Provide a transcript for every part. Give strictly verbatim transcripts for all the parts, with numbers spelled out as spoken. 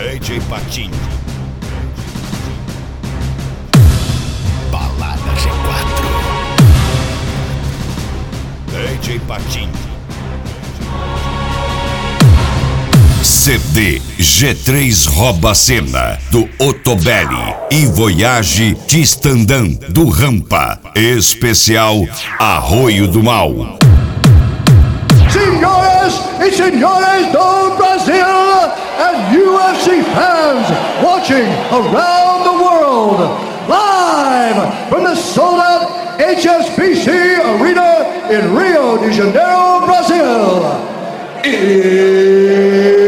D J Patinho. Balada G quatro. D J Patinho. C D G três Rouba a Cena, do Otobelli, e Voyage Tistandam, do Rampa. Especial Arroio do Mal. Senhoras e senhores do Brasil and U F C fans watching around the world, live from the sold-out H S B C Arena in Rio de Janeiro, Brazil. It's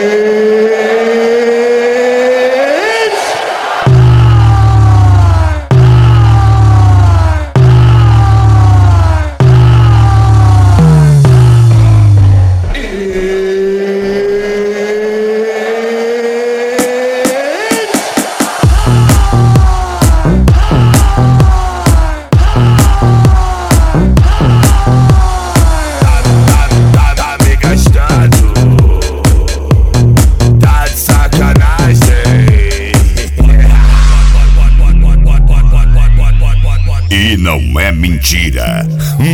E não é mentira.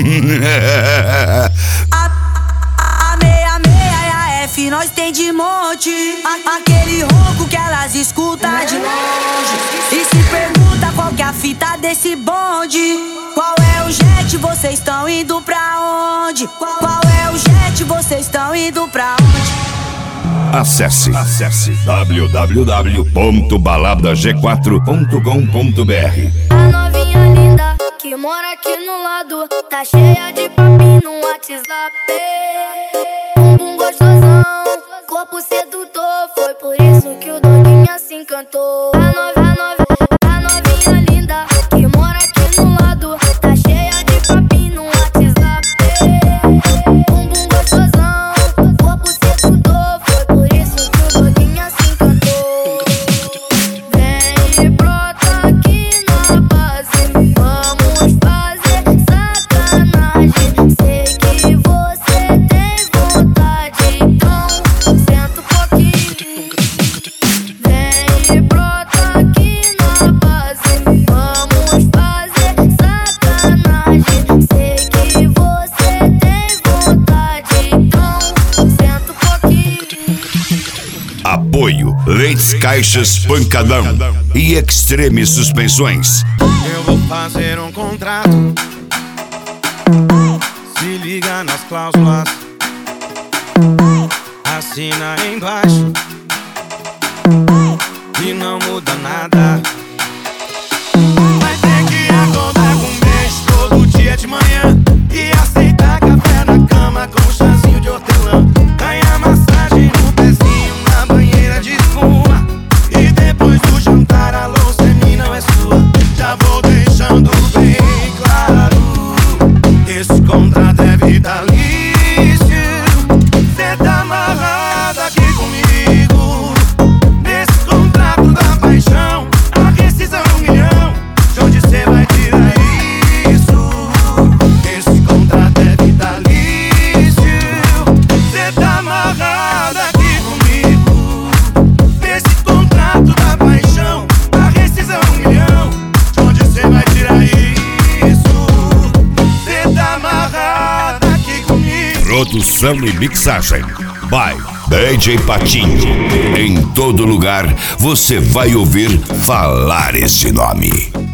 A, a meia, meia e a F nós tem de monte. A, aquele ronco que elas escutam de longe. E se pergunta qual que é a fita desse bonde. Qual é o jet, vocês estão indo pra onde? Qual, qual é o jet, vocês estão indo pra onde? Acesse, acesse w w w ponto balada g quatro ponto com ponto b r. A novinha linda que mora aqui no lado tá cheia de papinho no WhatsApp. Bumbum gostosão, corpo sedutor, foi por isso que o doguinha se encantou. A novinha, a novinha, a novinha linda que mora aqui no lado tá cheia de papinho no WhatsApp. Bumbum gostosão, corpo sedutor, foi por isso que o doguinha se encantou. Vem e brota aqui na base, vamos fazer sacanagem. Sei que você tem vontade, então senta um pouquinho. Vem e brota aqui na base, vamos fazer sacanagem. Sei que você tem vontade, então senta um pouquinho. Apoio Leites Caixas Pancadão e Extreme Suspensões. Eu vou fazer um contrato. Se liga nas cláusulas, assina embaixo e não muda nada. Vai ter que acordar com um beijo todo dia de manhã e aceitar café na cama com um chazinho de hortelã. Ganhar massagem no pezinho na banheira de espuma. E depois do jantar a louça é minha, não é sua. Já vou deixando bem claro, esse contrato é vitalício. Cê tá amarrado aqui comigo, nesse contrato da paixão. A rescisão é um milhão, de onde cê vai tirar isso? Esse contrato é vitalício. Cê tá amarrado aqui comigo, nesse contrato da paixão. A rescisão é um milhão, de onde cê vai tirar isso? Cê tá amarrado aqui comigo. Produção e mixagem by D J Patinho. Em todo lugar você vai ouvir falar esse nome.